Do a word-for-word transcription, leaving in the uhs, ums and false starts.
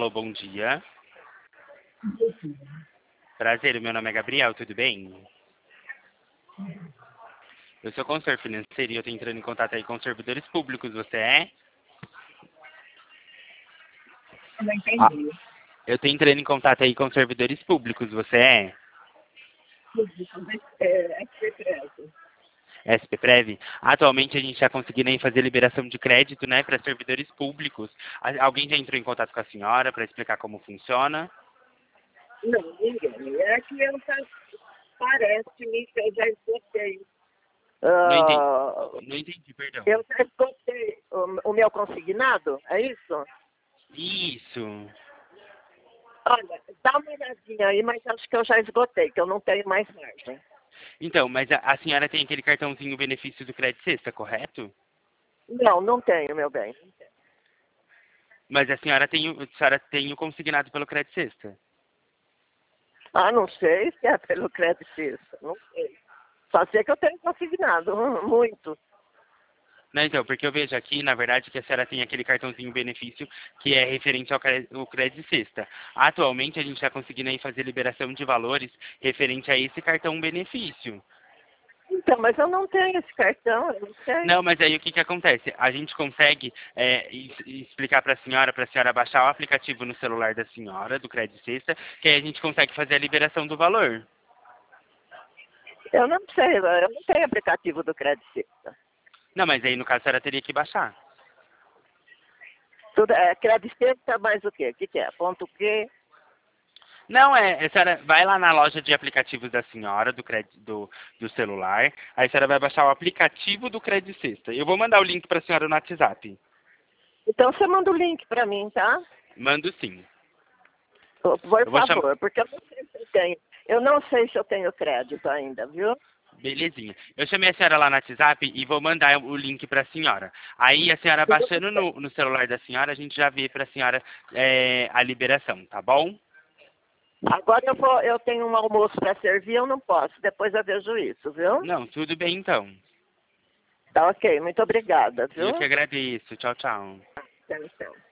Alô, bom dia. Prazer, meu nome é Gabriel, tudo bem? Eu sou consultor financeiro e eu estou entrando em contato aí com os servidores públicos, você é? Eu não Ah, entendi. eu estou entrando em contato aí com os servidores públicos, você é? É, é secreto. S P Prev? Atualmente a gente está conseguindo aí fazer liberação de crédito, né, para servidores públicos. A- Alguém já entrou em contato com a senhora para explicar como funciona? Não, ninguém. É que eu já, parece-me que eu já escutei. Não entendi, Ah, não entendi, perdão. eu já escutei o, o meu consignado, é isso? Isso. Olha, dá uma olhadinha aí, mas acho que eu já esgotei, que eu não tenho mais margem. Então, mas a, a senhora tem aquele cartãozinho benefício do Crédito Sexta, correto? Não, não tenho, meu bem. Mas a senhora tem, o- a senhora tem o consignado pelo Crédito Sexta. Ah, não sei se é pelo crédito isso, não sei. Só sei que eu tenho consignado, hum, muito. Não, então, porque eu vejo aqui, na verdade, que a senhora tem aquele cartãozinho benefício que é referente ao cre- o Crédito Sexta. Atualmente, a gente está conseguindo aí fazer liberação de valores referente a esse cartão benefício. Então, mas eu não tenho esse cartão, eu não sei. Não, mas aí o que, que acontece? A gente consegue é, es- explicar para a senhora, para a senhora baixar o aplicativo no celular da senhora, do Crédito Sexta, que aí a gente consegue fazer a liberação do valor. Eu não sei, eu não tenho aplicativo do Crédito Sexta. Não, mas aí no caso a senhora teria que baixar. Tudo, é, Crédito Sexta mais o quê? O que, que é? Ponto Q? Não, é, a senhora vai lá na loja de aplicativos da senhora, do, crédito, do, do celular, aí a senhora vai baixar o aplicativo do Crédito Sexta. Eu vou mandar o link para a senhora no WhatsApp. Então você manda o link para mim, tá? Mando sim. Por por Eu vou chamar. favor, porque eu não sei se eu tenho. Eu não sei se eu tenho crédito ainda, viu? Belezinha. Eu chamei a senhora lá no WhatsApp e vou mandar o link para a senhora. Aí a senhora Tudo baixando bem. no, no celular da senhora, a gente já vê para a senhora é, a liberação, tá bom? Agora eu vou, eu tenho um almoço para servir, eu não posso. Depois eu vejo isso, viu? Não, tudo bem então. Tá ok, muito obrigada, Eu que viu? agradeço. Tchau, tchau. Até então.